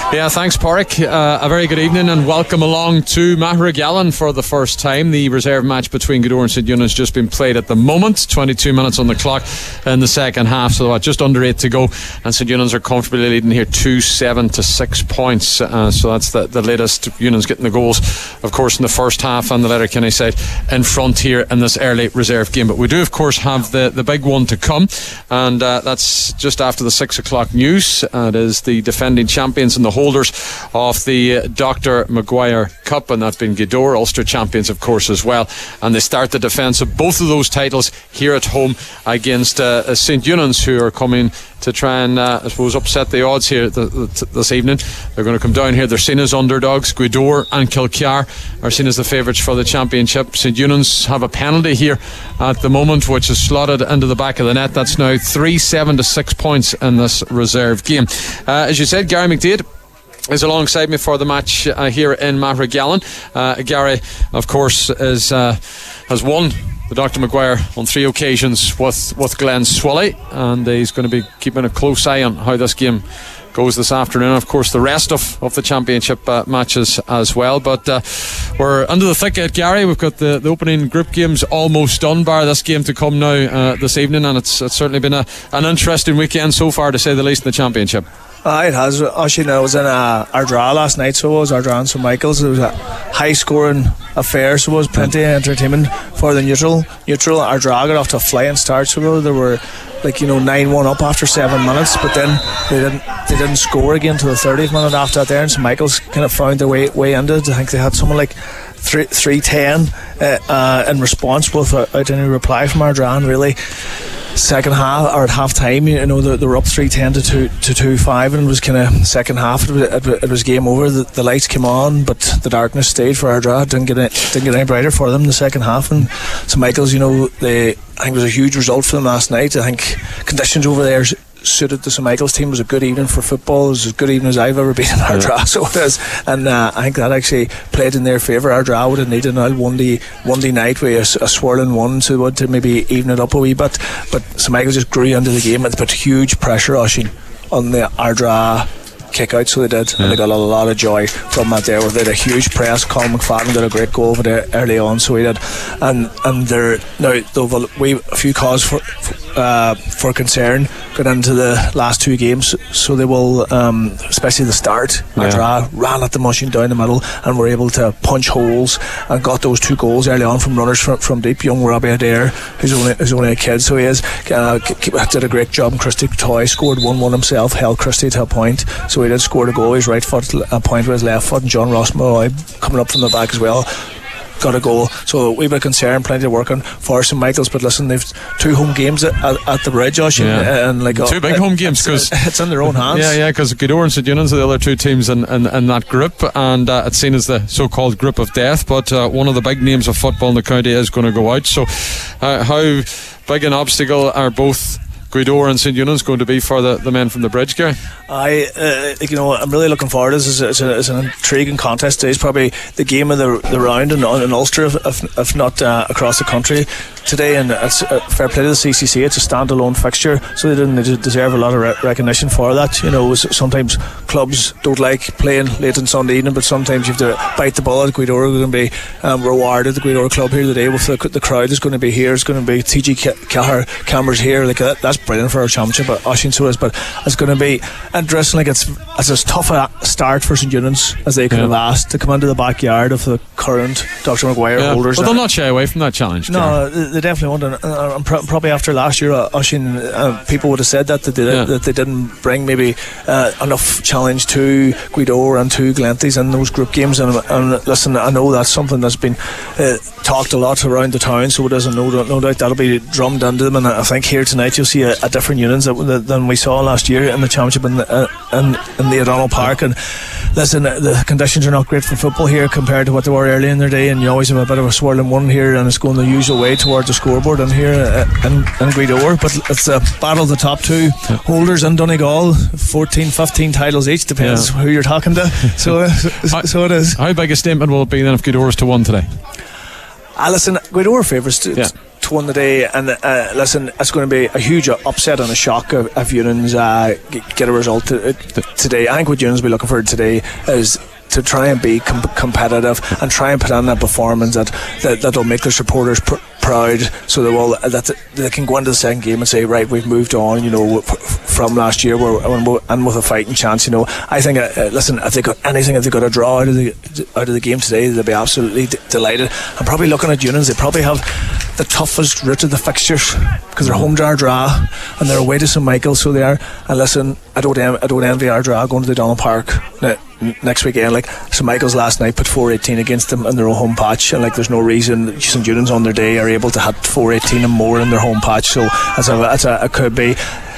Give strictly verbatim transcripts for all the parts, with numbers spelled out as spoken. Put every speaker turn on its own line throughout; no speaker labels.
Yeah, thanks, Pádraig. Uh, a very good evening and welcome along to Magheragallen for the first time. The reserve match between Gweedore and Saint Eunan's has just been played at the moment. twenty-two minutes on the clock in the second half, so uh, just under eight to go. And Saint Eunan's are comfortably leading here two seven to six points. Uh, so that's the, the latest. Eunan's getting the goals, of course, in the first half, and the Letterkenny side in front here in this early reserve game. But we do, of course, have the, the big one to come, and uh, that's just after the six o'clock news. Uh, it is the defending champions and the holders of the uh, Doctor Maguire Cup, and that's been Gweedore, Ulster champions, of course, as well. And they start the defence of both of those titles here at home against uh, Saint Eunan's, who are coming to try and, uh, I suppose, upset the odds here th- th- this evening. They're going to come down here. They're seen as underdogs. Gweedore and Kilcar are seen as the favourites for the championship. Saint Eunan's have a penalty here at the moment, which is slotted into the back of the net. That's now three seven to six points in this reserve game. Uh, as you said, Gary McDaid is alongside me for the match uh, here in Magheragallen. Uh, Gary, of course, is uh, has won the Doctor Maguire on three occasions with, with Glen Swilly, and uh, he's going to be keeping a close eye on how this game goes this afternoon. Of course, the rest of, of the championship uh, matches as well. But uh, we're under the thick of it, Gary. We've got the, the opening group games almost done, bar this game to come now uh, this evening, and it's, it's certainly been a, an interesting weekend so far, to say the least, in the championship.
Uh, it has. Actually, I was in uh, Ardra last night, so it was Ardra and Saint Michael's. It was a high scoring affair, so it was plenty of entertainment for the neutral. Neutral Ardra got off to a flying start, so there were like you know nine one up after seven minutes, but then they didn't they didn't score again until the thirtieth minute after that there, and Saint Michael's kind of found their way way into it. I think they had someone like three three ten uh, uh, in response without any reply from Ardra, and really second half or at half time, you know, they, they were up three ten to two to two five, and it was kind of second half. It was, it, it was game over. The, the lights came on, but the darkness stayed for Ardra. It didn't get any, didn't get any brighter for them in the second half. And Saint Michael's, you know, they I think it was a huge result for them last night. I think conditions over there suited the Saint Michael's team. It was a good evening for football. It was as good evening as I've ever been in Ardra, yeah. So it is. And uh, I think that actually played in their favour. Ardra would have needed now one day, one day night with a, a swirling one, so would to maybe even it up a wee bit. But Saint Michael's just grew into the game and put huge pressure Oisín, on the Ardra kick out, so they did, yeah. And they got a lot of joy from that there. They had a huge press. Colin McFadden got a great goal over there early on, so he did, and and they're now they've a, wee, a few cause for uh, for concern going into the last two games, so they will um, especially the start. Yeah. Ardra ran at the Oisín down the middle and were able to punch holes and got those two goals early on from runners from, from deep. Young Robbie Adair, who's only who's only a kid, so he is uh, did a great job. And Christy Toy scored one one himself, held Christy to a point, so he did score a goal. His right foot a point with his left foot, and John Ross Malloy coming up from the back as well got a goal. So a wee bit of concern, plenty of work on for Saint Michael's, but listen, they've two home games at, at, at the Bridge, Oisín,
yeah.
and like
two
uh,
big home games, because
it's, it's in their own hands.
Yeah, yeah, because Gweedore and Saint Eunan's are the other two teams in, in, in that group, and uh, it's seen as the so-called group of death. But uh, one of the big names of football in the county is going to go out. So uh, how big an obstacle are both Gweedore and Saint Eunan's going to be for the, the men from the Bridge, Gary?
I, uh, you know, I'm really looking forward to this. It's, a, it's an intriguing contest. It's probably the game of the, the round in, in Ulster, if, if, if not uh, across the country today. And it's uh, fair play to the C C C. It's a standalone fixture, so they didn't they deserve a lot of re- recognition for that. You know, sometimes clubs don't like playing late on Sunday evening, but sometimes you have to bite the bullet. Gweedore are going to be um, rewarded. The Gweedore club here today with the, the crowd is going to be here. It's going to be T G Kelleher cameras here. Like that, that's brilliant for our championship. But Oisín so is, but it's going to be interesting. Like it's it's as tough a start for Saint Eunan's as they could yeah. have asked to come into the backyard of the current Doctor Maguire
yeah.
holders.
But they'll not shy away from that challenge.
No, they, they definitely won't. And, uh, pro- probably after last year, uh, Oisín, uh, people would have said that that they, yeah. that they didn't bring maybe uh, enough challenge to Gweedore and to Glenties in those group games. And, and listen, I know that's something that's been uh, talked a lot around the town, so it isn't no, no doubt that'll be drummed into them. And I think here tonight you'll see a, a different Eunan's than we saw last year in the championship in the, uh, in, in the O'Donnell Park. And listen, the conditions are not great for football here compared to what they were early in their day, and you always have a bit of a swirling one here, and it's going the usual way towards the scoreboard in here uh, in, in Gweedore. But it's a battle of the top two yeah. holders in Donegal, fourteen, fifteen titles each, depends yeah. who you're talking to. So, uh,
how,
so it is.
How big a statement will it be then if Gweedore is to win today?
Ah, listen, Gweedore favourites to,
yeah.
to one today, and uh, listen, it's going to be a huge upset and a shock if, if Union's uh, get a result t- t- today. I think what Union's be looking for today is to try and be com- competitive and try and put on that performance that that that'll make their supporters pr- proud, so they will that they can go into the second game and say, right, we've moved on, you know, from last year, where and with a fighting chance. You know, I think uh, listen, if they got anything, if they got a draw out of the out of the game today, they'll be absolutely d- delighted. I'm probably looking at Unions. They probably have the toughest route of the fixtures because they're home to Ardra and they're away to Saint Michael's, so they are. And listen, I don't en- I don't envy Ardra going to the Donald Park Now, next weekend. Like Saint Michael's last night put four eighteen against them in their own home patch, and like there's no reason Saint Eunan's on their day are able to hit four eighteen and more in their home patch. So it's a, it's a, it could be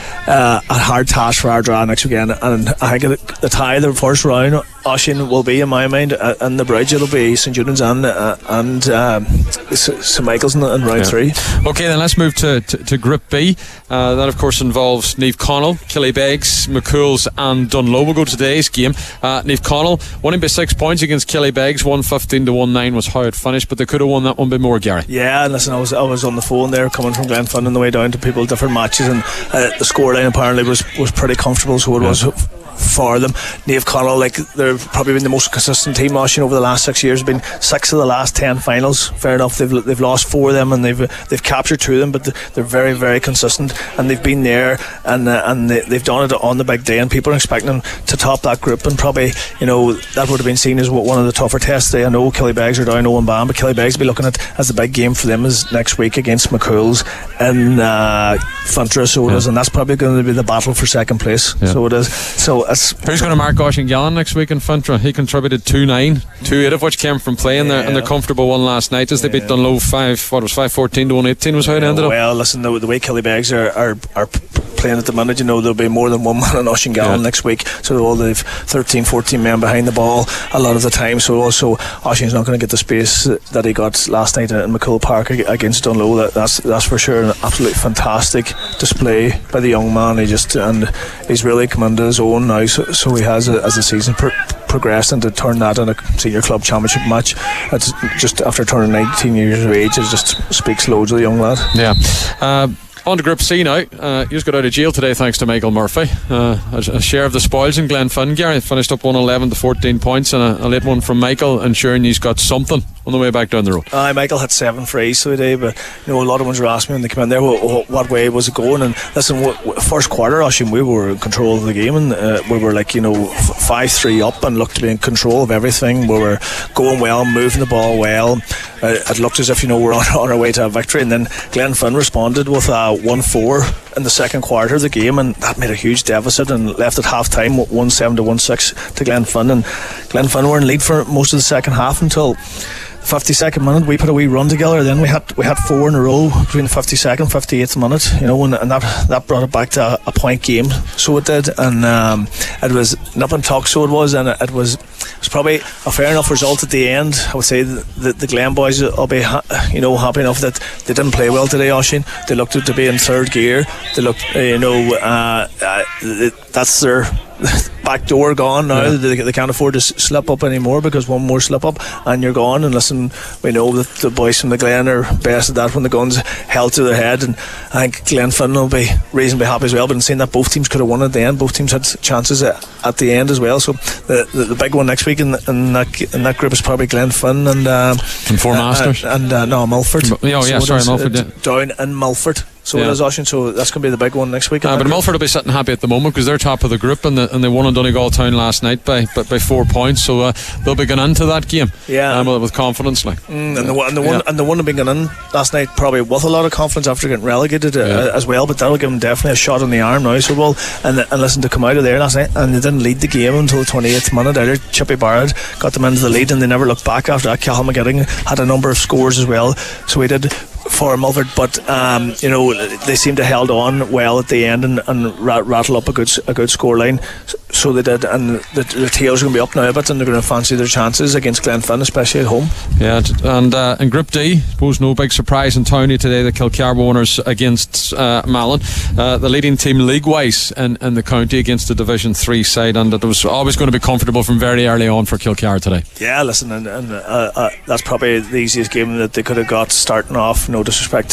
uh, a hard task for Ardra next weekend. And I think the, the tie, the first round, Oisin will be, in my mind, uh, and the bridge it'll be Saint Eunan's and uh, and um, Saint Michael's in, in round yeah. three.
Okay, then let's move to, to, to Group B. Uh, that of course involves Niamh Connell, Killybegs, McCools and Dunloe. We'll go to today's game. uh, Niamh Connell winning by six points against Killybegs, one fifteen to one nine was how it finished, but they could have won that one by more, Gary.
Yeah, and listen, I was I was on the phone there coming from Glenfin on the way down to people different matches, and uh, the scoreline apparently was, was pretty comfortable, so it yeah. was for them. Niamh Connell, like, they've probably been the most consistent team, Oisin, over the last six years. Been six of the last ten finals. Fair enough, they've they've lost four of them and they've they've captured two of them, but they're very very consistent, and they've been there, and uh, and they, they've done it on the big day, and people are expecting them to top that group, and probably, you know, that would have been seen as one of the tougher tests. I know Killybegs are down oh and bam, but Killybegs will be looking at as the big game for them is next week against McCools in uh, Fintra, so it is, and that's probably going to be the battle for second place. Yeah. So it is. So it's
who's going to mark Oisin Gallen next week in Fintra? He contributed two nine, two eight of which came from playing yeah. there, and their comfortable one last night as they yeah. beat Dunloe five. What was five fourteen to one eighteen was how it ended
well,
up.
Well, listen, the, the way Killybegs are, are are playing at the minute, you know, there'll be more than one man on Oisin Gallen yeah. next week. So all they've thirteen, fourteen men behind the ball a lot of the time. So also Oisin's not going to get the space that he got last night in McCool Park against Dunloe. That, that's that's for sure. An absolutely fantastic display by the young man. He just and he's really come into his own now. So, so he has as the season pro- progressed, and to turn that in a senior club championship match, it's just after turning nineteen years of age, it just speaks loads of the young lad.
Yeah. Uh, On to Group C now. Uh, you just got out of jail today thanks to Michael Murphy. Uh, a, a share of the spoils in Glenfin. Gary finished up one eleven to fourteen points, and a, a late one from Michael, ensuring he's got something on the way back down the road.
Uh, Michael had seven frees today, but you know, a lot of ones were asking me when they came in there what, what way was it going. And listen, what, what, first quarter, Oisin, we were in control of the game, and uh, we were like, you know, five three up and looked to be in control of everything. We were going well, moving the ball well. Uh, it looked as if, you know, we're on, on our way to a victory, and then Glenfin responded with a one four in the second quarter of the game, and that made a huge deficit and left at half time one seven to one six to Glenfin, and Glenfin were in lead for most of the second half until fifty-second minute. We put a wee run together, then we had we had four in a row between the fifty-second and fifty-eighth minute, you know, and, and that that brought it back to a, a point game, so it did. And um, it was nip and tuck, so it was, and it, it was it was probably a fair enough result at the end. I would say the, the, the Glen boys will be ha- you know happy enough that they didn't play well today, Oisin. They looked to be in third gear. They looked, uh, you know, uh, uh, that's their back door gone now. Yeah. They, they can't afford to s- slip up anymore, because one more slip up and you're gone. And listen, we know that the boys from the Glen are best at that when the gun's held to their head, and I think Glenfin will be reasonably happy as well. But in saying that, both teams could have won at the end. Both teams had chances at, at the end as well. So the, the, the big one next week in, in that in that group is probably Glenfin and um,
and Four Masters
uh, and uh, no Mulford.
Oh yeah, so sorry, Mulford.
Uh, down in Mulford. So yeah. it is, Oisin, so that's going to be the big one next week.
Uh, but Mulford will be sitting happy at the moment because they're top of the group, and, the, and they won in Donegal Town last night by by, by four points. So uh, they'll be going into that game,
yeah,
um, with confidence, like.
Mm, and, the, and the one yeah. and the one have been going in last night probably with a lot of confidence after getting relegated uh, yeah. as well. But that'll give them definitely a shot in the arm now. So well, and and listen, to come out of there last night, and they didn't lead the game until the twenty-eighth minute. Either Chippy Barrett got them into the lead, and they never looked back after that. Cathal McGidding had a number of scores as well, so we did for Mulford, but um, you know, they seemed to held on well at the end and, and rat, rattle up a good a good score line, so they did. And the, the tails are going to be up now a bit, and they're going to fancy their chances against Glenfin, especially at home.
Yeah, and uh, in Group D, I suppose no big surprise in Townie today. The Kilcar winners against uh, Malin, uh, the leading team league-wise in, in the county against the Division three side, and it was always going to be comfortable from very early on for Kilcar today.
Yeah, listen, and, and uh, uh, that's probably the easiest game that they could have got starting off. No disrespect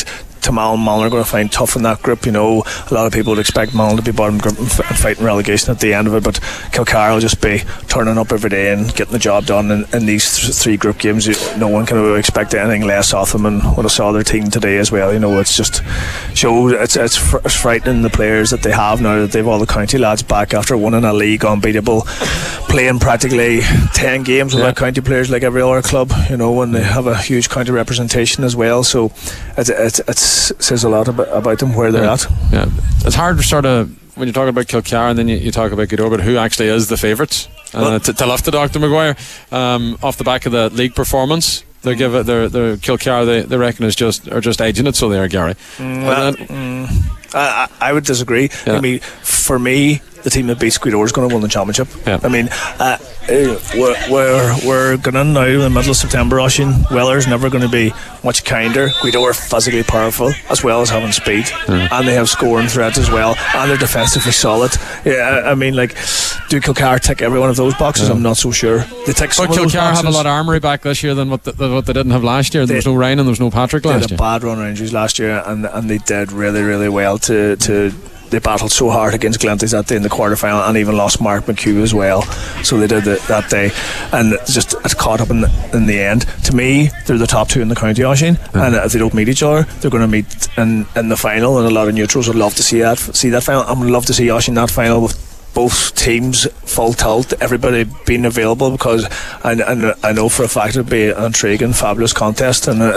to Malin. Malin are going to find tough in that group. You know, a lot of people would expect Malin to be bottom group and, f- and fighting relegation at the end of it, but Kilcar will just be turning up every day and getting the job done in, in these th- three group games. No one can expect anything less off them, and what I saw their team today as well, you know, it's just shows it's, it's, fr- it's frightening the players that they have now that they've all the county lads back after winning a league unbeatable, playing practically ten games without yeah. county players like every other club, you know, and they have a huge county representation as well, so it, it, it says a lot about, about them where they're
yeah.
at.
Yeah, it's hard to sort of, when you're talking about Kilcar and then you, you talk about Gweedore, but who actually is the favourites uh, to, to lift the Doctor Maguire um, off the back of the league performance. They give it. They're, they're Kilcar. They, they reckon is just are just edging it. So they are, Gary.
Mm, well, mm, I, I would disagree.
Yeah.
I mean, for me, the team that beats Gweedore is going to win the championship.
Yeah.
I mean, uh, we're we're, we're going in now in the middle of September. Oisín, Weller's never going to be much kinder. Gweedore are physically powerful as well as having speed, mm. and they have scoring threats as well, and they're defensively solid. Yeah, I mean, like, do Kilcar tick every one of those boxes? Yeah. I'm not so sure. They tick some
but
of those
Kilcar
boxes.
have a lot of armoury back this year than what, the, what they didn't have last year. There was no Ryan and there was no Patrick last year.
They had a bad run of injuries last year, and and they did really really well to to. They battled so hard against Glenties that day in the quarter final, and even lost Mark McHugh as well. So they did it that day, and it's just it's caught up in the, in the end. To me, they're the top two in the county, Oisín, yeah. and if they don't meet each other, they're going to meet in, in the final. And a lot of neutrals would love to see that see that final. I would love to see Oisín that final with both teams full tilt, everybody being available, because I, I, I know for a fact it'd be an intriguing, fabulous contest, and uh,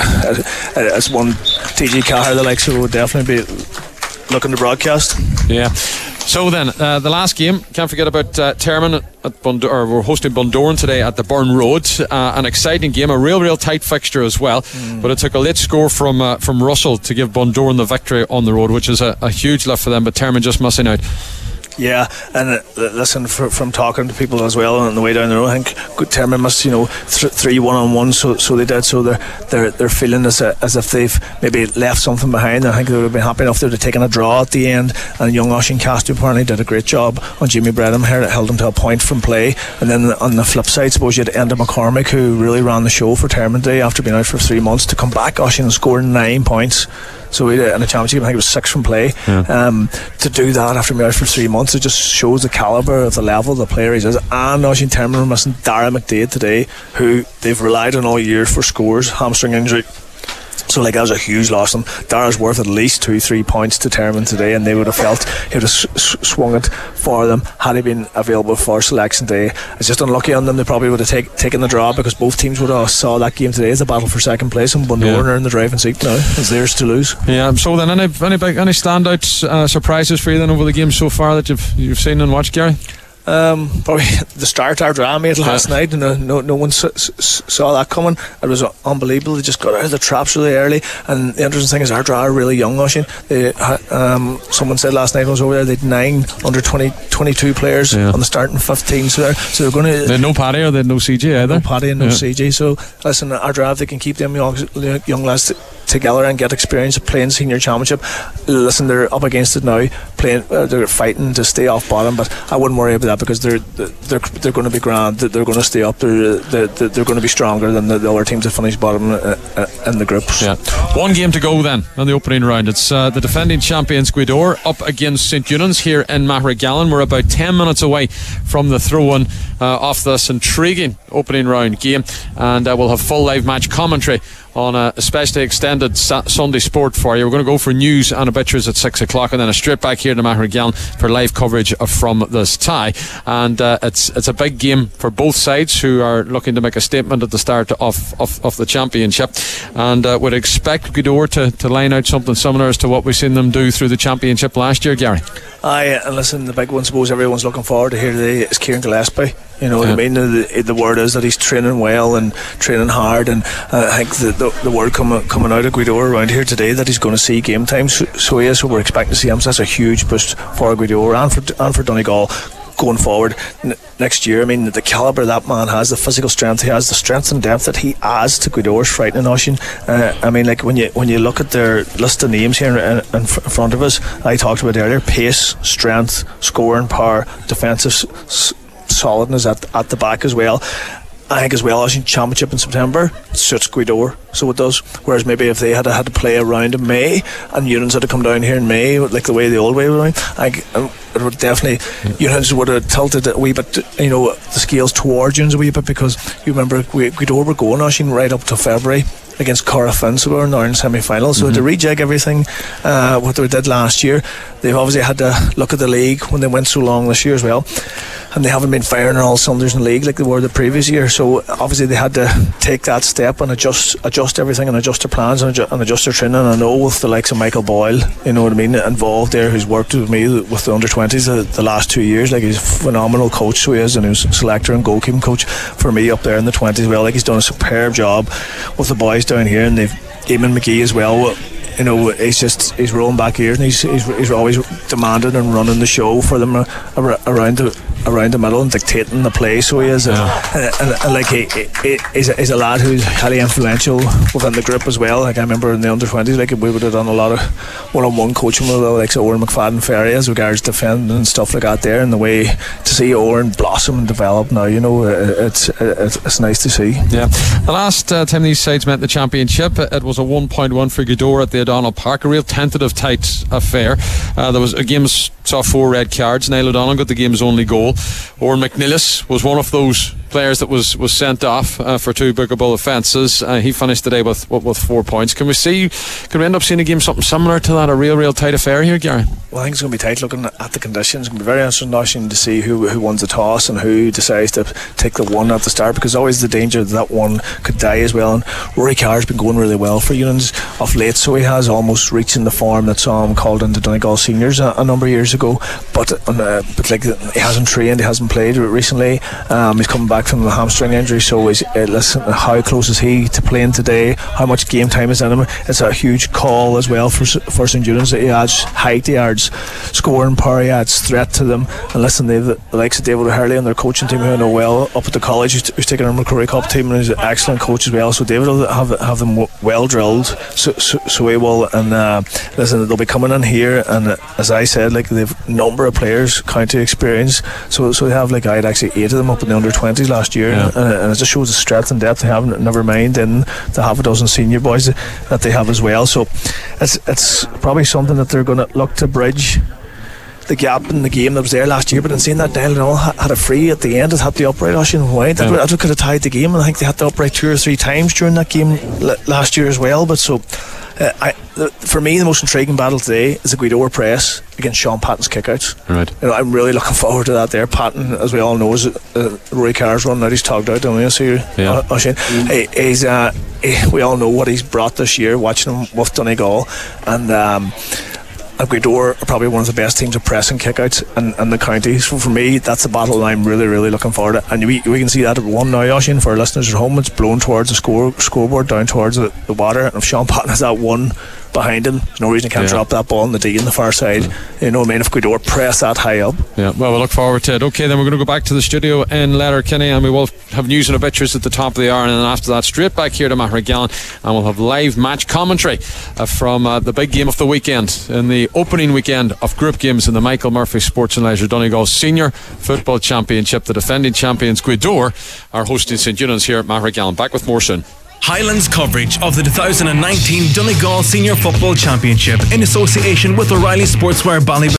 it's one T G Cahir the likes who would definitely be looking to broadcast.
Yeah. So then, uh, the last game, can't forget about uh, Termon at Bundoran, or we're hosting Bundoran today at the Burn Road. Uh, an exciting game, a real, real tight fixture as well. Mm. But it took a late score from uh, from Russell to give Bundoran the victory on the road, which is a, a huge lift for them. But Termon just missing out.
Yeah, and uh, listen, for, from talking to people as well on the way down the road, I think Termon must, you know, th- three one on one, so so they did. So they're they're they're feeling as a, as if they've maybe left something behind. I think they would have been happy enough they'd have taken a draw at the end. And young Oisín Castu apparently did a great job on Jimmy Bredham here, that held him to a point from play. And then on the flip side, suppose you had Enda McCormick, who really ran the show for Termon today after being out for three months, to come back, Oisín, and score nine points. So in a championship, I think it was six from play. Yeah. Um, to do that after being out for three months, it just shows the calibre of the level of the player he is. And Oisín Termon were missing Dara McDade today, who they've relied on all year for scores, hamstring injury. So like that was a huge loss. And Dara's worth at least two, three points to Termon today, and they would have felt he would have s- s- swung it for them had he been available for selection day. It's just unlucky on them. They probably would have take, taken the draw, because both teams would have saw that game today as a battle for second place, and Bundoran yeah. are in the driving seat now. It's theirs to lose. Yeah.
So then, any any big any standout uh, surprises for you then over the game so far that you've you've seen and watched, Gary?
Um, probably the start our drama made last yeah. night, and uh, no, no one s- s- saw that coming. It was uh, unbelievable. They just got out of the traps really early, and the interesting thing is our draw are really young, Oisín. They, um, someone said last night when I was over there, they had nine under twenty, twenty-two players yeah. on the starting fifteen, so they're, so they're going to...
They had no Paddy, or they had no C J either.
No Paddy and no
yeah.
C J, so listen, our draw, if they can keep them young, young lads t- together and get experience of playing senior championship, listen, they're up against it now, playing, uh, they're fighting to stay off bottom, but I wouldn't worry about that, because they're they're they're going to be grand, they're going to stay up, they're they're, they're going to be stronger than the, the other teams that finish bottom uh, uh, in the groups.
Yeah. One game to go then on the opening round. It's uh, the defending champions Gweedore up against Saint Eunan's here in Mahragallen. We're about ten minutes away from the throw-in uh, off this intriguing opening round game, and uh, we'll have full live match commentary on a especially extended sa- Sunday sport for you. We're going to go for news and obituaries at six o'clock, and then a straight back here to Mahragallen for live coverage from this tie. And uh, it's it's a big game for both sides, who are looking to make a statement at the start of of, of the championship, and uh, would expect Gweedore to, to line out something similar as to what we've seen them do through the championship last year, Gary.
Aye, and listen, the big one, suppose everyone's looking forward to here today, is Kieran Gillespie. You know what yeah. I mean? The, the word is that he's training well and training hard, and uh, I think the, the, the word coming coming out of Gweedore around here today that he's going to see game time. So, so he is. So we're expecting to see him. So that's a huge boost for Gweedore and for and for Donegal going forward n- next year. I mean, the calibre that man has, the physical strength he has, the strength and depth that he adds to Gweedore is frightening, Oisín. Uh, I mean, like when you when you look at their list of names here in, in, in front of us, I talked about earlier: pace, strength, scoring power, defensive s- solidness at at the back as well. I think as well as in Championship in September, it suits Gweedore, so it does. Whereas maybe if they had had to play around in May and Unans had to come down here in May, like the way the old way was, I think it would definitely, Unans would have tilted a wee bit, you know, the scales towards Unans a wee bit, because you remember Gweedore were going Oisín right up to February against Corofin, so we were now in semi-final. So mm-hmm. to rejig everything, uh, what they did last year, they've obviously had to look at the league when they went so long this year as well, and they haven't been firing on all cylinders in the league like they were the previous year. So obviously they had to take that step and adjust adjust everything and adjust their plans and adjust, and adjust their training. And I know with the likes of Michael Boyle, you know what I mean, involved there, who's worked with me with the under twenties the, the last two years. Like, he's a phenomenal coach, so he is, and he was selector and goalkeeping coach for me up there in the twenties as well. Like, he's done a superb job with the boys down here, and they've Eamon McGee as well. You know, he's just he's rolling back ears, and he's he's, he's always demanding and running the show for them around the around the middle and dictating the play. So he is, yeah. and, and, and like he, he he's, a, he's a lad who's highly influential within the group as well. Like, I remember in the under twenties, like, we would have done a lot of one-on-one coaching with the likes of Oran McFadden Ferry as regards defending and stuff like that there, and the way to see Oran blossom and develop now, you know, it's it's, it's nice to see.
Yeah, the last uh, time these sides met in the Championship, it was a one point one for Gweedore at the O'Donnell Park, a real tentative, tight affair. Uh, there was a game saw four red cards. Niall O'Donnell got the game's only goal. Oran McNeilis was one of those players that was, was sent off uh, for two bookable offences. Uh, he finished today with, with with four points. Can we see? Can we end up seeing a game something similar to that? A real, real tight affair here, Gary?
Well, I think it's going to be tight looking at the conditions. It's going to be very interesting to see who who wins the toss and who decides to take the one at the start, because always the danger that that one could die as well. And Rory Carr's been going really well for Unans of late, so he has almost reaching the form that saw him called into Donegal Seniors a, a number of years ago. But uh, but like, he hasn't trained, he hasn't played recently. Um, he's coming back from a hamstring injury, so is, uh, listen, how close is he to playing today? How much game time is in him? It's a huge call as well for for Saint Unans. He adds height, he adds scoring power, he adds threat to them. And listen, they've the likes of David O'Hurley and their coaching team, who I know well up at the college, who's, who's taking a McCrory Cup team, and he's an excellent coach as well. So David will have have them well drilled. So so, so he will. And uh, listen, they'll be coming in here, and uh, as I said, like, they've a number of players, county experience. So so they have, like, I had actually eight of them up in the under twenties last year, yeah. and, and it just shows the strength and depth they have. Never mind in the half a dozen senior boys that they have as well. So it's it's probably something that they're going to look to bridge the gap in the game that was there last year. But in seeing that, Niall and all had a free at the end, it had the upright Oisín wide. That, yeah. that could have tied the game, and I think they had the upright two or three times during that game l- last year as well. But so uh, I, the, for me, the most intriguing battle today is the Gweedore press against Sean Patton's kickouts.
Right.
You know, I'm really looking forward to that there. Patton, as we all know, is uh, Rory Carr's running out. He's togged out, don't we? So yeah. Oisín, mm. he, he's uh, he, we all know what he's brought this year, watching him with Donegal, and um Gweedore are probably one of the best teams of pressing kickouts in, in the county. So for me, that's the battle I'm really, really looking forward to. And we, we can see that at one now, Oisín, for our listeners at home. It's blown towards the score scoreboard, down towards the, the water. And if Sean Patton has that one behind him, there's no reason he can't yeah. drop that ball in the D on the far side. Yeah. You know what I mean? If Gweedore press that high up.
Yeah, well, we'll look forward to it. Okay, then we're going to go back to the studio in Letterkenny, and we will have news and obituaries at the top of the hour, and then after that, straight back here to Mahragallen, and we'll have live match commentary uh, from uh, the big game of the weekend, in the opening weekend of group games in the Michael Murphy Sports and Leisure Donegal Senior Football Championship. The defending champions Gweedore are hosting Saint Unans here at Mahragallen. Back with more soon.
Highlands coverage of the two thousand nineteen Donegal Senior Football Championship in association with O'Reilly Sportswear Ballybor.